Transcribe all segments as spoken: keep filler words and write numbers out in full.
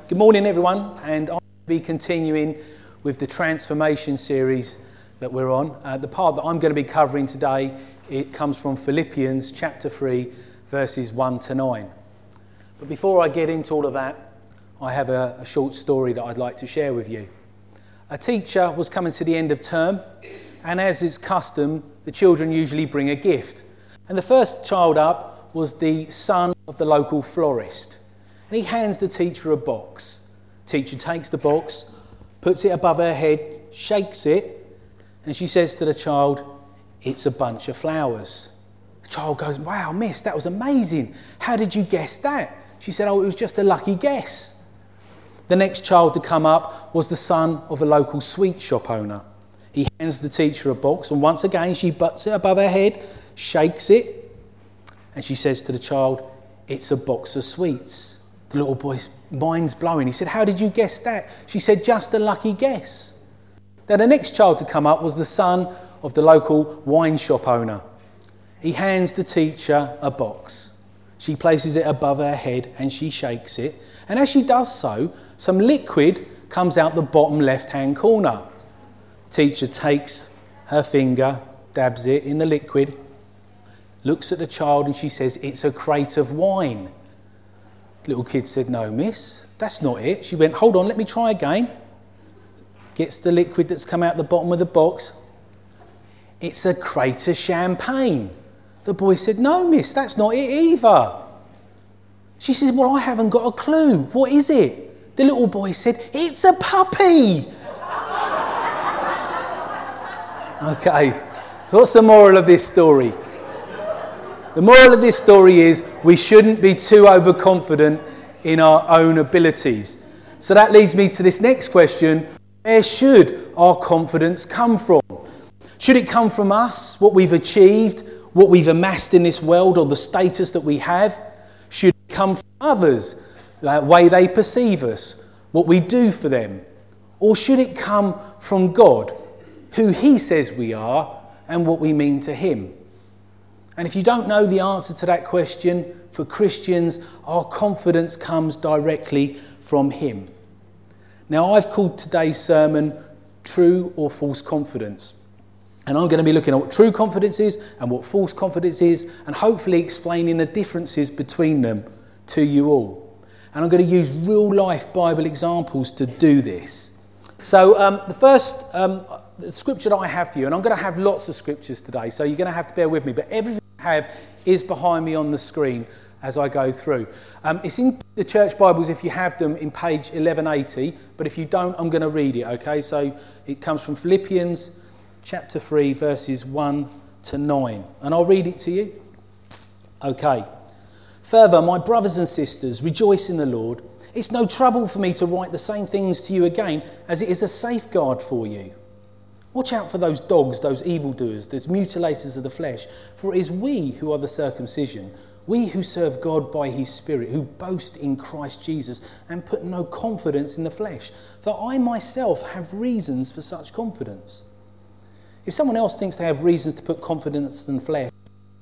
Good morning, everyone, and I'll be continuing with the transformation series that we're on. Uh, the part that I'm going to be covering today, it comes from Philippians chapter three, verses one to nine. But before I get into all of that, I have a, a short story that I'd like to share with you. A teacher was coming to the end of term, and as is custom, the children usually bring a gift. And the first child up was the son of the local florist. And he hands the teacher a box. Teacher takes the box, puts it above her head, shakes it, and she says to the child, "It's a bunch of flowers." The child goes, "Wow, miss, that was amazing. How did you guess that?" She said, "Oh, it was just a lucky guess." The next child to come up was the son of a local sweet shop owner. He hands the teacher a box, and once again she butts it above her head, shakes it, and she says to the child, "It's a box of sweets." The little boy's mind's blowing. He said, "How did you guess that?" She said, "Just a lucky guess." Then the next child to come up was the son of the local wine shop owner. He hands the teacher a box. She places it above her head and she shakes it. And as she does so, some liquid comes out the bottom left-hand corner. Teacher takes her finger, dabs it in the liquid, looks at the child and she says, "It's a crate of wine." Little kid said, "No, miss, that's not it." She went, "Hold on, let me try again." Gets the liquid that's come out the bottom of the box. "It's a crate of champagne." The boy said, "No, miss, that's not it either." She said, "Well, I haven't got a clue. What is it?" The little boy said, "It's a puppy." Okay, what's the moral of this story? The moral of this story is we shouldn't be too overconfident in our own abilities. So that leads me to this next question. Where should our confidence come from? Should it come from us, what we've achieved, what we've amassed in this world, or the status that we have? Should it come from others, the way they perceive us, what we do for them? Or should it come from God, who he says we are and what we mean to him? And if you don't know the answer to that question, for Christians, our confidence comes directly from him. Now, I've called today's sermon True or False Confidence. And I'm going to be looking at what true confidence is and what false confidence is, and hopefully explaining the differences between them to you all. And I'm going to use real-life Bible examples to do this. So um, the first um, the scripture that I have for you, and I'm going to have lots of scriptures today, so you're going to have to bear with me, but everything I have is behind me on the screen as I go through. Um, it's in the church Bibles if you have them in page eleven eighty, but if you don't, I'm going to read it, okay? So it comes from Philippians chapter three, verses one to nine, and I'll read it to you. Okay. "Further, my brothers and sisters, rejoice in the Lord. It's no trouble for me to write the same things to you again, as it is a safeguard for you. Watch out for those dogs, those evildoers, those mutilators of the flesh, for it is we who are the circumcision, we who serve God by his Spirit, who boast in Christ Jesus and put no confidence in the flesh, for I myself have reasons for such confidence. If someone else thinks they have reasons to put confidence in the flesh,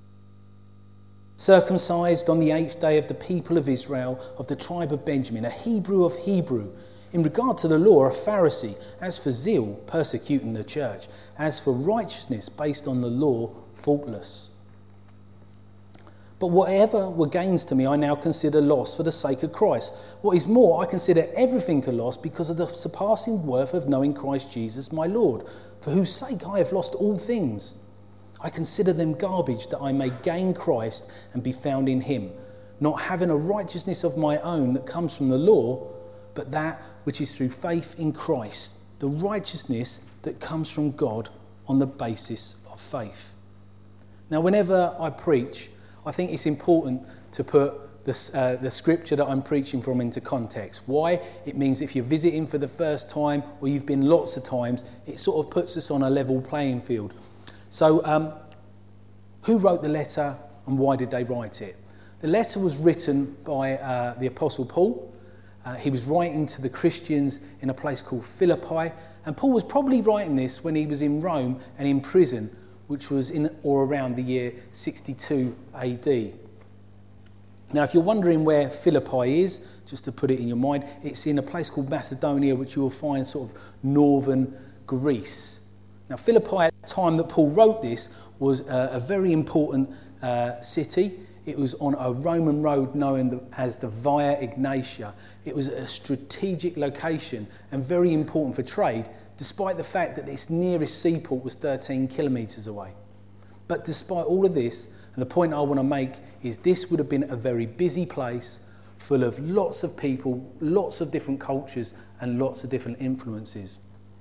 circumcised on the eighth day of the people of Israel, of the tribe of Benjamin, a Hebrew of Hebrew, in regard to the law, a Pharisee, as for zeal, persecuting the church, as for righteousness based on the law, faultless. But whatever were gains to me, I now consider loss for the sake of Christ. What is more, I consider everything a loss because of the surpassing worth of knowing Christ Jesus my Lord, for whose sake I have lost all things. I consider them garbage that I may gain Christ and be found in him, not having a righteousness of my own that comes from the law, but that which is through faith in Christ, the righteousness that comes from God on the basis of faith." Now, whenever I preach, I think it's important to put the, uh, the scripture that I'm preaching from into context. Why? It means if you're visiting for the first time or you've been lots of times, it sort of puts us on a level playing field. So, um, who wrote the letter and why did they write it? The letter was written by uh, the Apostle Paul. Uh, he was writing to the Christians in a place called Philippi, and Paul was probably writing this when he was in Rome and in prison, which was in or around the year sixty-two A D. Now, if you're wondering where Philippi is, just to put it in your mind. It's in a place called Macedonia, which you will find sort of northern Greece. Now, Philippi at the time that Paul wrote this was a, a very important uh, city. It was on a Roman road known as the Via Egnatia. It was a strategic location and very important for trade, despite the fact that its nearest seaport was thirteen kilometres away. But despite all of this, and the point I want to make is this would have been a very busy place full of lots of people, lots of different cultures and lots of different influences.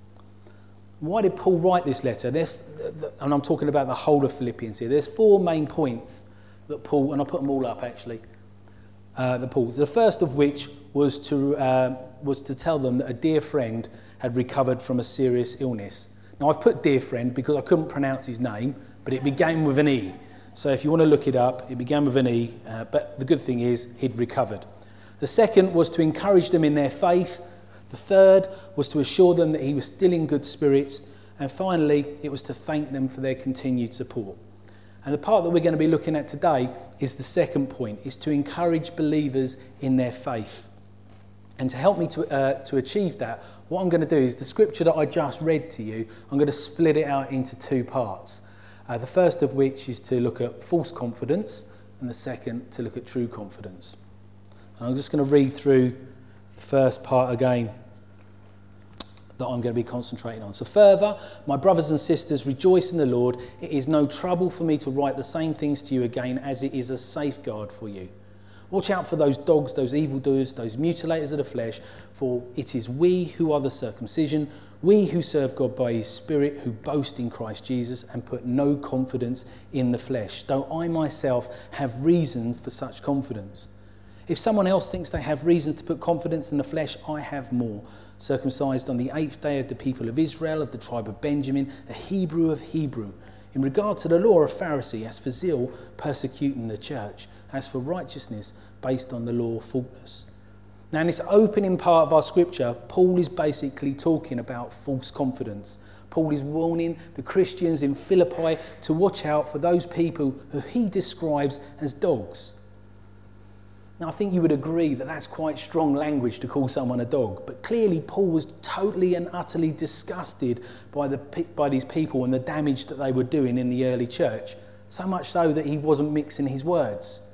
Why did Paul write this letter? There's, and I'm talking about the whole of Philippians here. There's four main points that Paul, and I'll put them all up actually, uh, the Paul. The first of which was to uh, was to tell them that a dear friend had recovered from a serious illness. Now I've put dear friend because I couldn't pronounce his name, but it began with an E. So if you want to look it up, it began with an E, uh, but the good thing is he'd recovered. The second was to encourage them in their faith. The third was to assure them that he was still in good spirits. And finally, it was to thank them for their continued support. And the part that we're going to be looking at today is the second point, is to encourage believers in their faith. And to help me to, uh, to achieve that, what I'm going to do is the scripture that I just read to you, I'm going to split it out into two parts. Uh, the first of which is to look at false confidence, and the second to look at true confidence. And I'm just going to read through the first part again that I'm going to be concentrating on. So further, my brothers and sisters, rejoice in the Lord. It is no trouble for me to write the same things to you again, as it is a safeguard for you. Watch out for those dogs, those evildoers, those mutilators of the flesh, for it is we who are the circumcision, we who serve God by his Spirit, who boast in Christ Jesus and put no confidence in the flesh, though I myself have reason for such confidence. If someone else thinks they have reasons to put confidence in the flesh, I have more. Circumcised on the eighth day of the people of Israel, of the tribe of Benjamin, a Hebrew of Hebrew. In regard to the law, a Pharisee, as for zeal, persecuting the church, as for righteousness, based on the law, faultless. Now in this opening part of our scripture, Paul is basically talking about false confidence. Paul is warning the Christians in Philippi to watch out for those people who he describes as dogs. Now, I think you would agree that that's quite strong language to call someone a dog, but clearly Paul was totally and utterly disgusted by the by these people and the damage that they were doing in the early church, so much so that he wasn't mixing his words.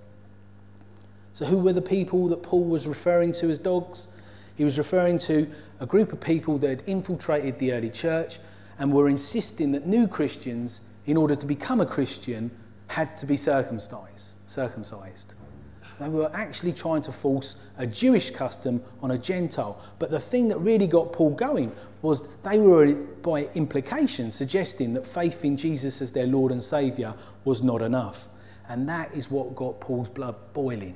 So who were the people that Paul was referring to as dogs? He was referring to a group of people that had infiltrated the early church and were insisting that new Christians, in order to become a Christian, had to be circumcised. circumcised. They were actually trying to force a Jewish custom on a Gentile. But the thing that really got Paul going was they were, by implication, suggesting that faith in Jesus as their Lord and Saviour was not enough. And that is what got Paul's blood boiling.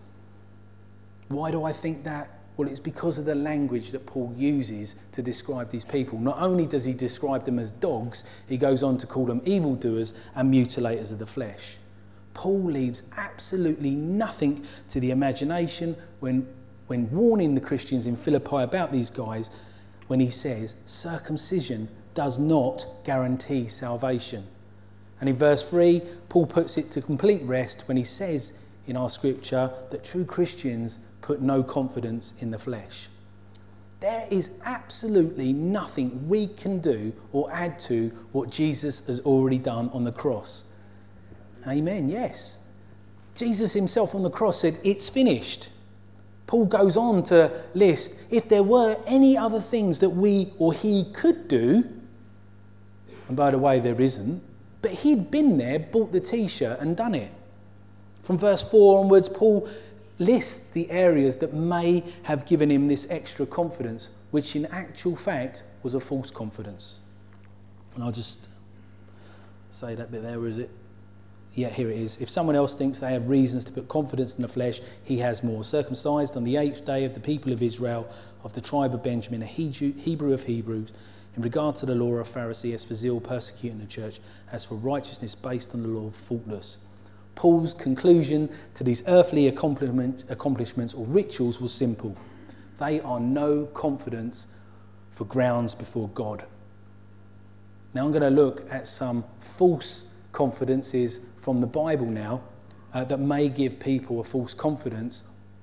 Why do I think that? Well, it's because of the language that Paul uses to describe these people. Not only does he describe them as dogs, he goes on to call them evildoers and mutilators of the flesh. Paul leaves absolutely nothing to the imagination when, when warning the Christians in Philippi about these guys, when he says circumcision does not guarantee salvation. And in verse three, Paul puts it to complete rest when he says in our scripture that true Christians put no confidence in the flesh. There is absolutely nothing we can do or add to what Jesus has already done on the cross. Amen, yes. Jesus himself on the cross said, it's finished. Paul goes on to list, if there were any other things that we or he could do, and by the way, there isn't, but he'd been there, bought the t-shirt and done it. From verse four onwards, Paul lists the areas that may have given him this extra confidence, which in actual fact was a false confidence. And I'll just say that bit there, where is it? Yeah, here it is. If someone else thinks they have reasons to put confidence in the flesh, he has more. Circumcised on the eighth day of the people of Israel, of the tribe of Benjamin, a Hebrew of Hebrews, in regard to the law, a Pharisee, as for zeal, persecuting the church, as for righteousness, based on the law, faultless. Paul's conclusion to these earthly accomplishment, accomplishments or rituals was simple. They are no confidence for grounds before God. Now I'm going to look at some false confidences from the Bible now uh, that may give people a false confidence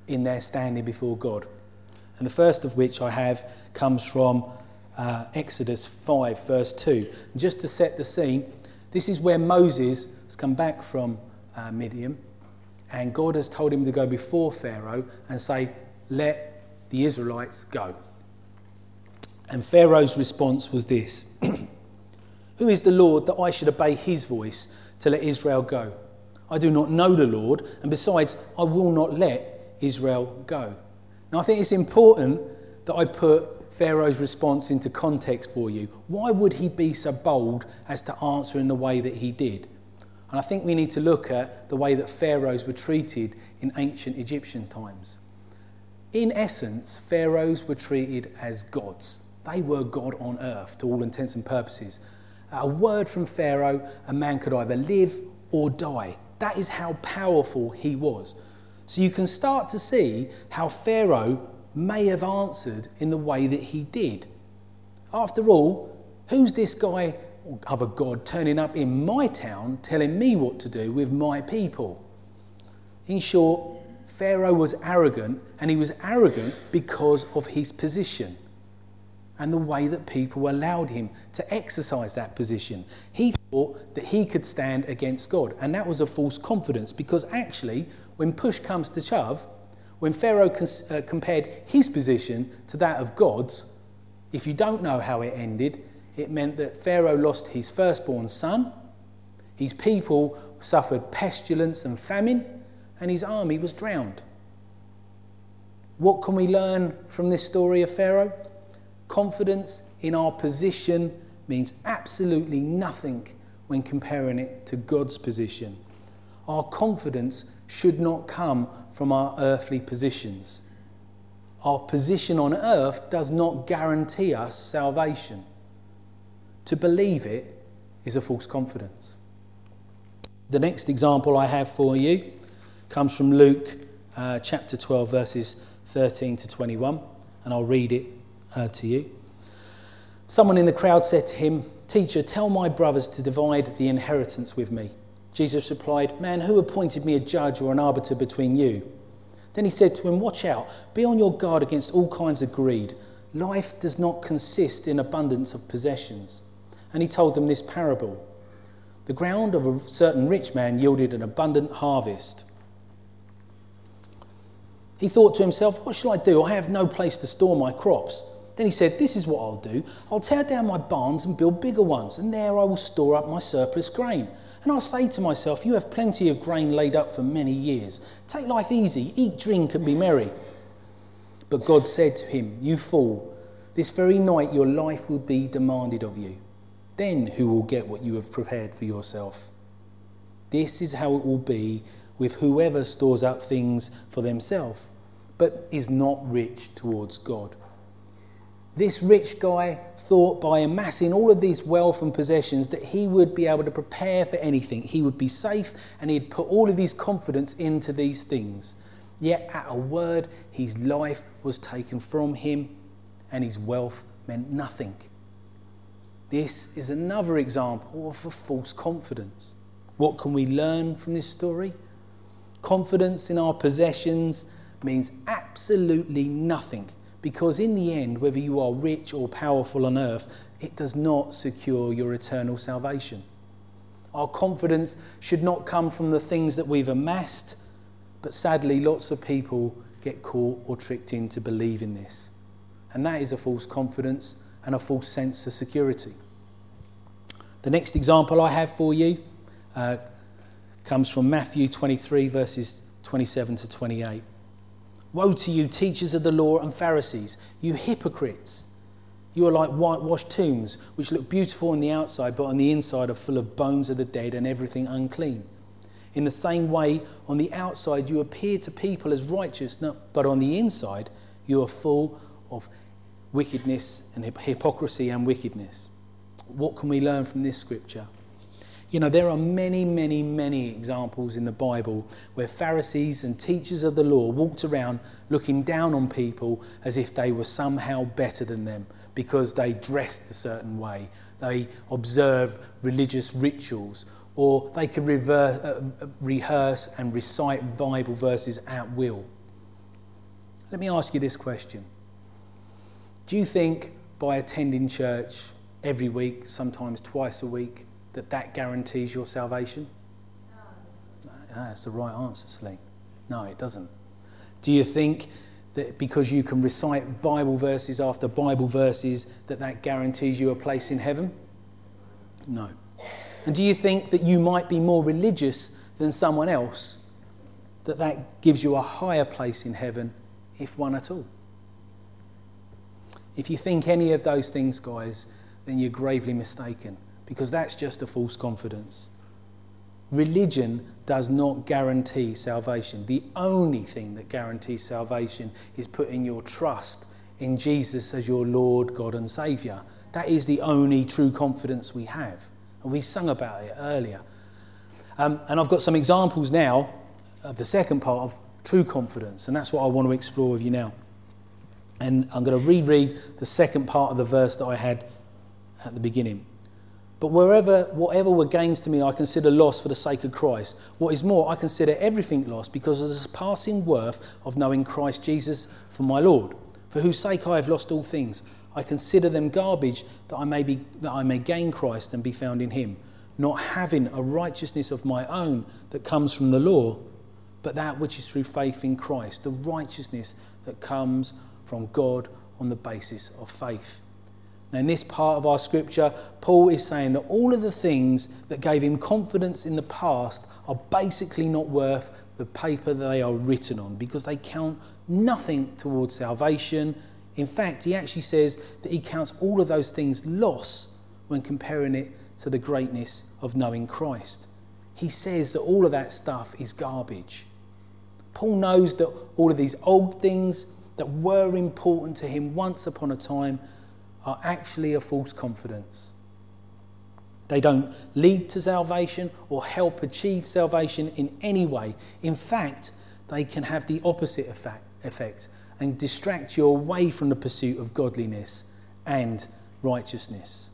in their standing before God. And the first of which I have comes from uh, Exodus five, verse two. And just to set the scene, this is where Moses has come back from uh, Midian, and God has told him to go before Pharaoh and say, let the Israelites go. And Pharaoh's response was this: who is the Lord that I should obey his voice to let Israel go? I do not know the Lord, and besides, I will not let Israel go. Now, I think it's important that I put Pharaoh's response into context for you. Why would he be so bold as to answer in the way that he did? And I think we need to look at the way that pharaohs were treated in ancient Egyptian times. In essence, pharaohs were treated as gods. They were God on earth to all intents and purposes. At a word from Pharaoh, a man could either live or die. That is how powerful he was. So you can start to see how Pharaoh may have answered in the way that he did. After all, who's this guy, or other god, turning up in my town telling me what to do with my people? In short, Pharaoh was arrogant, and he was arrogant because of his position and the way that people allowed him to exercise that position. He thought that he could stand against God, and that was a false confidence, because actually, when push comes to shove, when Pharaoh cons- uh, compared his position to that of God's, if you don't know how it ended, it meant that Pharaoh lost his firstborn son, his people suffered pestilence and famine, and his army was drowned. What can we learn from this story of Pharaoh? Confidence in our position means absolutely nothing when comparing it to God's position. Our confidence should not come from our earthly positions. Our position on earth does not guarantee us salvation. To believe it is a false confidence. The next example I have for you comes from Luke uh, chapter twelve, verses thirteen to twenty-one, and I'll read it uh, to you. Someone in the crowd said to him, "Teacher, tell my brothers to divide the inheritance with me." Jesus replied, "Man, who appointed me a judge or an arbiter between you?" Then he said to him, "Watch out, be on your guard against all kinds of greed. Life does not consist in abundance of possessions." And he told them this parable. The ground of a certain rich man yielded an abundant harvest. He thought to himself, "What shall I do? I have no place to store my crops." Then he said, "This is what I'll do. I'll tear down my barns and build bigger ones, and there I will store up my surplus grain. And I'll say to myself, you have plenty of grain laid up for many years. Take life easy, eat, drink, and be merry." But God said to him, "You fool, this very night your life will be demanded of you. Then who will get what you have prepared for yourself? This is how it will be with whoever stores up things for themselves, but is not rich towards God." This rich guy thought by amassing all of these wealth and possessions that he would be able to prepare for anything. He would be safe, and he'd put all of his confidence into these things. Yet at a word, his life was taken from him and his wealth meant nothing. This is another example of a false confidence. What can we learn from this story? Confidence in our possessions means absolutely nothing, because in the end, whether you are rich or powerful on earth, it does not secure your eternal salvation. Our confidence should not come from the things that we've amassed, but sadly, lots of people get caught or tricked into believing this. And that is a false confidence and a false sense of security. The next example I have for you uh, comes from Matthew twenty-three, verses twenty-seven to twenty-eight. "Woe to you, teachers of the law and Pharisees, you hypocrites! You are like whitewashed tombs, which look beautiful on the outside, but on the inside are full of bones of the dead and everything unclean. In the same way, on the outside you appear to people as righteous, but on the inside you are full of wickedness and hypocrisy and wickedness." What can we learn from this scripture? You know, there are many, many, many examples in the Bible where Pharisees and teachers of the law walked around looking down on people as if they were somehow better than them because they dressed a certain way, they observed religious rituals, or they could reverse, uh, rehearse and recite Bible verses at will. Let me ask you this question. Do you think by attending church every week, sometimes twice a week, that that guarantees your salvation? No. No, that's the right answer, Slee. No, it doesn't. Do you think that because you can recite Bible verses after Bible verses, that that guarantees you a place in heaven? No. And do you think that you might be more religious than someone else, that that gives you a higher place in heaven, if one at all? If you think any of those things, guys, then you're gravely mistaken, because that's just a false confidence. Religion does not guarantee salvation. The only thing that guarantees salvation is putting your trust in Jesus as your Lord, God and Saviour. That is the only true confidence we have. And we sung about it earlier. Um, and I've got some examples now of the second part of true confidence, and that's what I want to explore with you now. And I'm going to reread the second part of the verse that I had at the beginning. But wherever, whatever were gains to me, I consider loss for the sake of Christ. What is more, I consider everything lost because of the surpassing worth of knowing Christ Jesus for my Lord, for whose sake I have lost all things. I consider them garbage that I may be, that I may gain Christ and be found in him, not having a righteousness of my own that comes from the law, but that which is through faith in Christ, the righteousness that comes from God on the basis of faith. Now, in this part of our scripture, Paul is saying that all of the things that gave him confidence in the past are basically not worth the paper that they are written on, because they count nothing towards salvation. In fact, he actually says that he counts all of those things loss when comparing it to the greatness of knowing Christ. He says that all of that stuff is garbage. Paul knows that all of these old things that were important to him once upon a time are actually a false confidence. They don't lead to salvation or help achieve salvation in any way. In fact, they can have the opposite effect and distract you away from the pursuit of godliness and righteousness.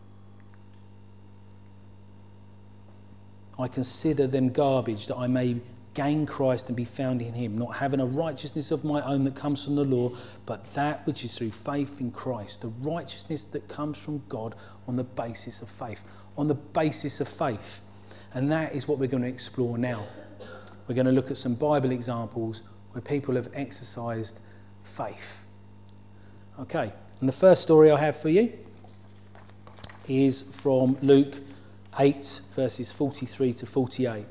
I consider them garbage that I may gain Christ and be found in him, not having a righteousness of my own that comes from the law, but that which is through faith in Christ, the righteousness that comes from God on the basis of faith, on the basis of faith. And that is what we're going to explore now. We're going to look at some Bible examples where people have exercised faith. Okay, and the first story I have for you is from Luke eight, verses forty-three to forty-eight.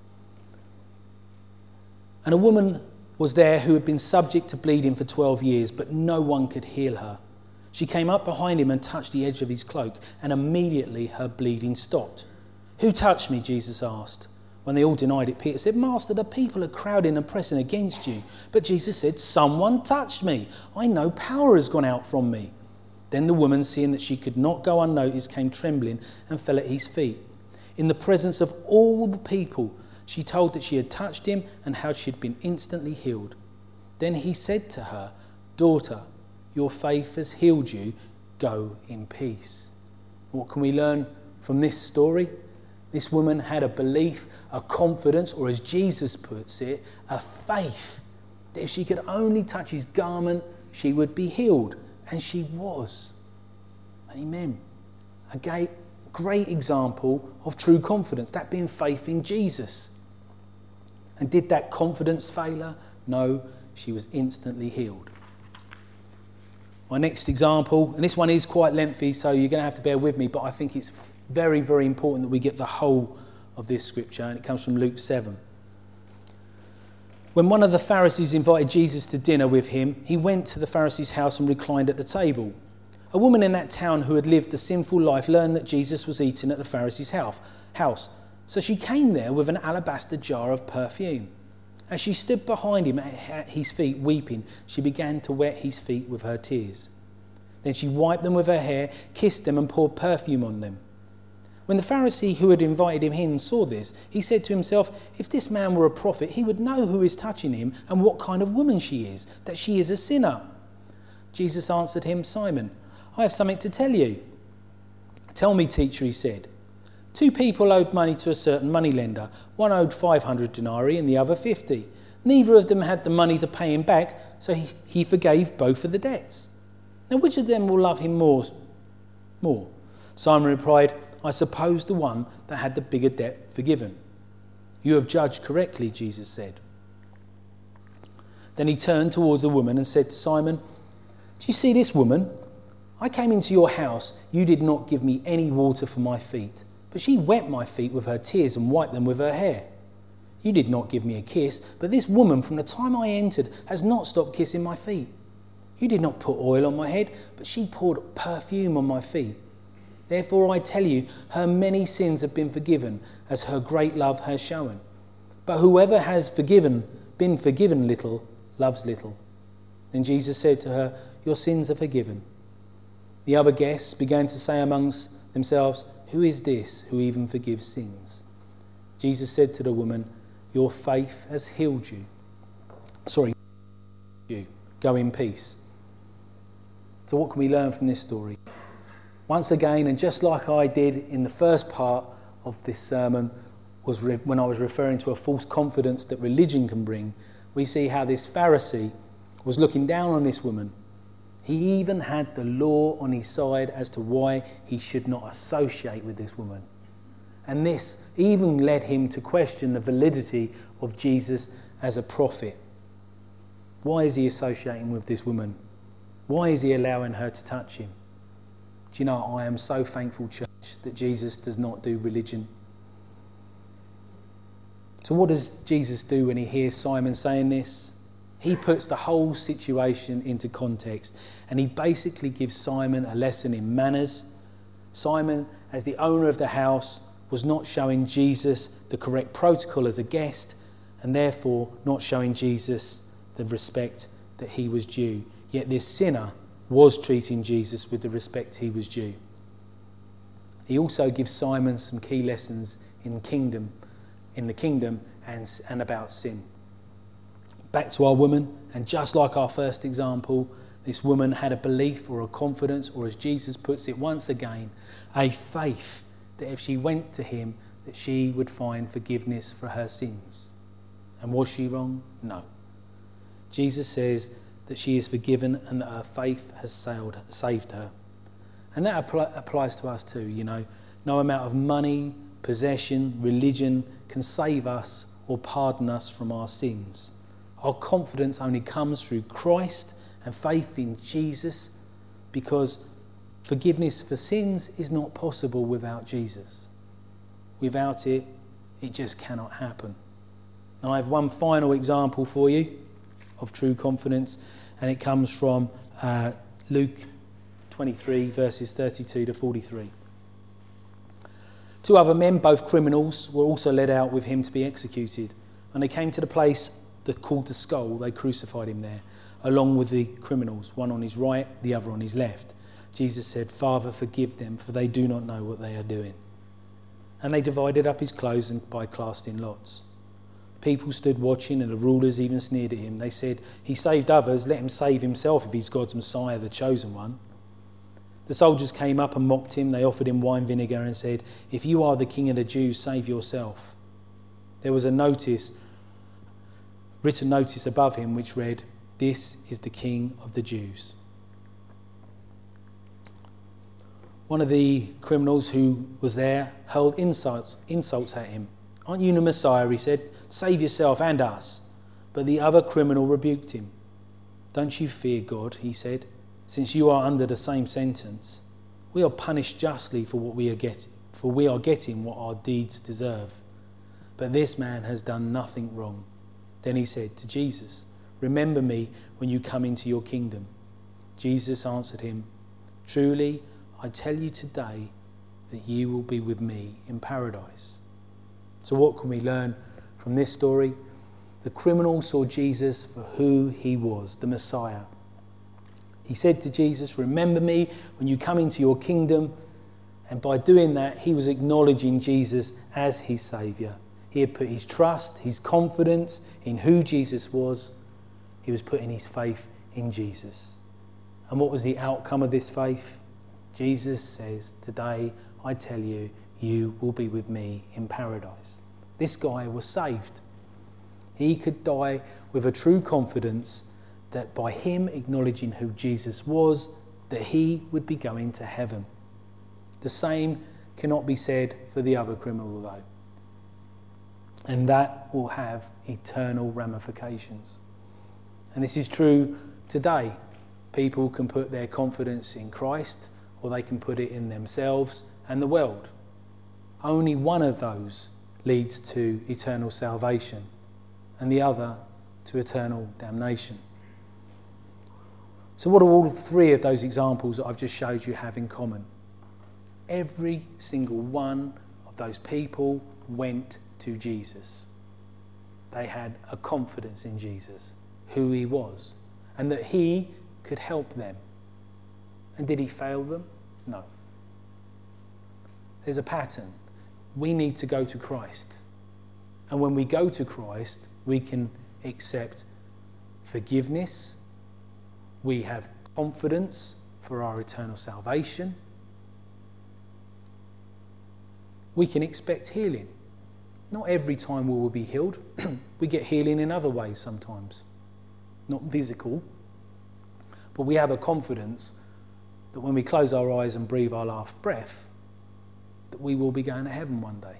And a woman was there who had been subject to bleeding for twelve years, but no one could heal her. She came up behind him and touched the edge of his cloak, and immediately her bleeding stopped. "Who touched me?" Jesus asked. When they all denied it, Peter said, "Master, the people are crowding and pressing against you." But Jesus said, "Someone touched me. I know power has gone out from me." Then the woman, seeing that she could not go unnoticed, came trembling and fell at his feet. In the presence of all the people, she told that she had touched him and how she had been instantly healed. Then he said to her, "Daughter, your faith has healed you. Go in peace." What can we learn from this story? This woman had a belief, a confidence, or as Jesus puts it, a faith that if she could only touch his garment, she would be healed. And she was. Amen. A great, great example of true confidence, that being faith in Jesus. And did that confidence fail her? No, she was instantly healed. My next example, and this one is quite lengthy, so you're going to have to bear with me, but I think it's very, very important that we get the whole of this scripture, and it comes from Luke seven. When one of the Pharisees invited Jesus to dinner with him, he went to the Pharisee's house and reclined at the table. A woman in that town who had lived a sinful life learned that Jesus was eating at the Pharisee's house. So she came there with an alabaster jar of perfume. As she stood behind him at his feet weeping, she began to wet his feet with her tears. Then she wiped them with her hair, kissed them and poured perfume on them. When the Pharisee who had invited him in saw this, he said to himself, "If this man were a prophet, he would know who is touching him and what kind of woman she is, that she is a sinner." Jesus answered him, "Simon, I have something to tell you." "Tell me, teacher," he said. Two people owed money to a certain moneylender. One owed five hundred denarii and the other fifty. Neither of them had the money to pay him back, so he, he forgave both of the debts. Now, which of them will love him more? More? Simon replied, I suppose the one that had the bigger debt forgiven. You have judged correctly, Jesus said. Then he turned towards the woman and said to Simon, do you see this woman? I came into your house. You did not give me any water for my feet, but she wet my feet with her tears and wiped them with her hair. You did not give me a kiss, but this woman from the time I entered has not stopped kissing my feet. You did not put oil on my head, but she poured perfume on my feet. Therefore I tell you, her many sins have been forgiven, as her great love has shown. But whoever has forgiven, been forgiven little, loves little. Then Jesus said to her, your sins are forgiven. The other guests began to say amongst themselves, who is this who even forgives sins? Jesus said to the woman, your faith has healed you. Sorry, you. Go in peace. So what can we learn from this story? Once again, and just like I did in the first part of this sermon, was re- when I was referring to a false confidence that religion can bring, we see how this Pharisee was looking down on this woman. He even had the law on his side as to why he should not associate with this woman. And this even led him to question the validity of Jesus as a prophet. Why is he associating with this woman? Why is he allowing her to touch him? Do you know, I am so thankful, church, that Jesus does not do religion. So what does Jesus do when he hears Simon saying this? He puts the whole situation into context, and he basically gives Simon a lesson in manners. Simon, as the owner of the house, was not showing Jesus the correct protocol as a guest, and therefore not showing Jesus the respect that he was due. Yet this sinner was treating Jesus with the respect he was due. He also gives Simon some key lessons in kingdom, in the kingdom and, and about sin. Back to our woman, and just like our first example, this woman had a belief or a confidence, or as Jesus puts it once again, a faith that if she went to him, that she would find forgiveness for her sins. And was she wrong? No. Jesus says that she is forgiven and that her faith has sailed, saved her. And that apply, applies to us too, you know. No amount of money, possession, religion can save us or pardon us from our sins. Our confidence only comes through Christ and faith in Jesus, because forgiveness for sins is not possible without Jesus. Without it, it just cannot happen. And I have one final example for you of true confidence, and it comes from uh, Luke twenty-three, verses thirty-two to forty-three. Two other men, both criminals, were also led out with him to be executed. When they came to the place that called the Skull, they crucified him there, along with the criminals, one on his right, the other on his left. Jesus said, Father, forgive them, for they do not know what they are doing. And they divided up his clothes and by casting lots. People stood watching, and the rulers even sneered at him. They said, he saved others, let him save himself if he's God's Messiah, the chosen one. The soldiers came up and mocked him. They offered him wine vinegar and said, if you are the king of the Jews, save yourself. There was a notice, written notice above him which read, this is the King of the Jews. One of the criminals who was there hurled insults, insults at him. Aren't you the Messiah? He said. Save yourself and us. But the other criminal rebuked him. Don't you fear God, he said, since you are under the same sentence. We are punished justly for what we are getting, for we are getting what our deeds deserve. But this man has done nothing wrong. Then he said to Jesus, remember me when you come into your kingdom. Jesus answered him, truly, I tell you today that you will be with me in paradise. So what can we learn from this story? The criminal saw Jesus for who he was, the Messiah. He said to Jesus, remember me when you come into your kingdom. And by doing that, he was acknowledging Jesus as his saviour. He had put his trust, his confidence in who Jesus was. He was putting his faith in Jesus. And what was the outcome of this faith? Jesus says, today I tell you, you will be with me in paradise. This guy was saved. He could die with a true confidence that by him acknowledging who Jesus was, that he would be going to heaven. The same cannot be said for the other criminal though. And that will have eternal ramifications. And this is true today. People can put their confidence in Christ, or they can put it in themselves and the world. Only one of those leads to eternal salvation, and the other to eternal damnation. So what do all three of those examples that I've just showed you have in common? Every single one of those people went to Jesus. They had a confidence in Jesus, who he was, and that he could help them. And did he fail them? No. There's a pattern. We need to go to Christ. And when we go to Christ, we can accept forgiveness. We have confidence for our eternal salvation. We can expect healing. Not every time we will be healed. We get healing in other ways sometimes. Not physical. But we have a confidence that when we close our eyes and breathe our last breath, that we will be going to heaven one day.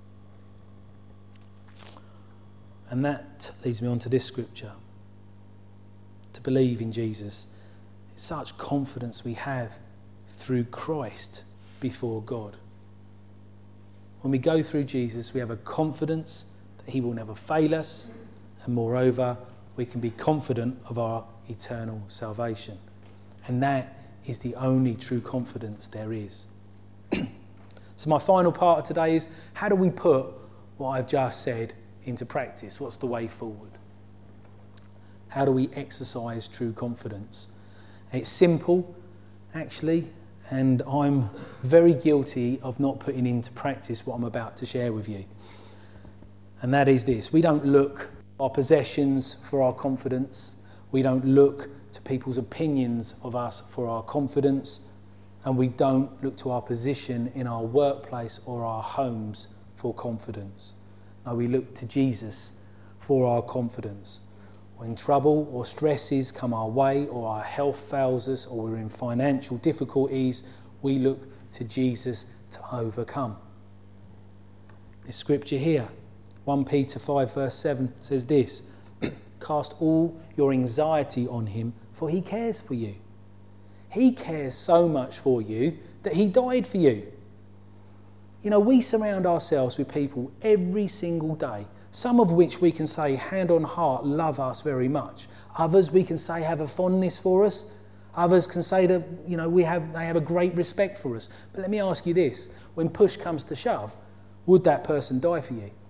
And that leads me on to this scripture. To believe in Jesus. It's such confidence we have through Christ before God. When we go through Jesus, we have a confidence that he will never fail us, and moreover, we can be confident of our eternal salvation. And that is the only true confidence there is. So my final part of today is, how do we put what I've just said into practice? What's the way forward? How do we exercise true confidence? It's simple, actually, and I'm very guilty of not putting into practice what I'm about to share with you. And that is this: we don't look at our possessions for our confidence. We don't look to people's opinions of us for our confidence. And we don't look to our position in our workplace or our homes for confidence. No, we look to Jesus for our confidence. When trouble or stresses come our way, or our health fails us, or we're in financial difficulties, we look to Jesus to overcome. This scripture here, First Peter five verse seven, says this: cast all your anxiety on him, for he cares for you. He cares so much for you that he died for you. You know, we surround ourselves with people every single day, some of which we can say, hand on heart, love us very much. Others we can say have a fondness for us. Others can say that, you know, we have they have a great respect for us. But let me ask you this: when push comes to shove, would that person die for you?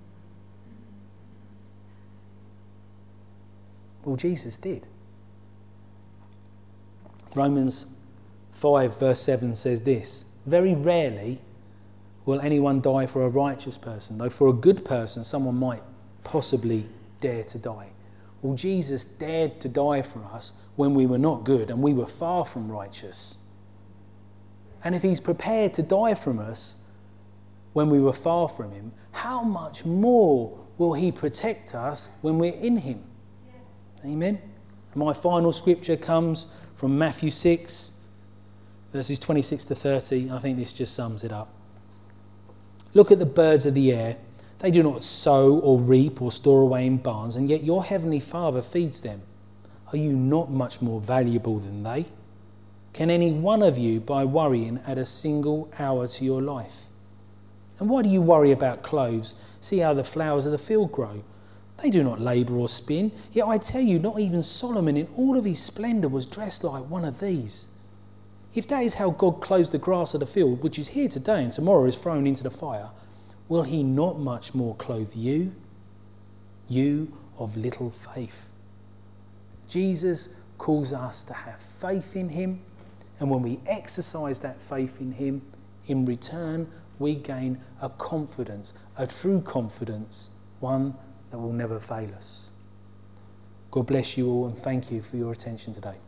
Well, Jesus did. Romans five verse seven says this: very rarely will anyone die for a righteous person, though for a good person someone might possibly dare to die. Well, Jesus dared to die for us when we were not good and we were far from righteous. And if he's prepared to die from us when we were far from him, how much more will he protect us when we're in him? Yes. Amen. And my final scripture comes from Matthew six, verses twenty-six to thirty. I think this just sums it up. Look at the birds of the air. They do not sow or reap or store away in barns, and yet your heavenly Father feeds them. Are you not much more valuable than they? Can any one of you, by worrying, add a single hour to your life? And why do you worry about clothes? See how the flowers of the field grow. They do not labour or spin. Yet I tell you, not even Solomon in all of his splendour was dressed like one of these. If that is how God clothes the grass of the field, which is here today and tomorrow is thrown into the fire, will he not much more clothe you, you of little faith? Jesus calls us to have faith in him, and when we exercise that faith in him, in return we gain a confidence, a true confidence, one that will never fail us. God bless you all, and thank you for your attention today.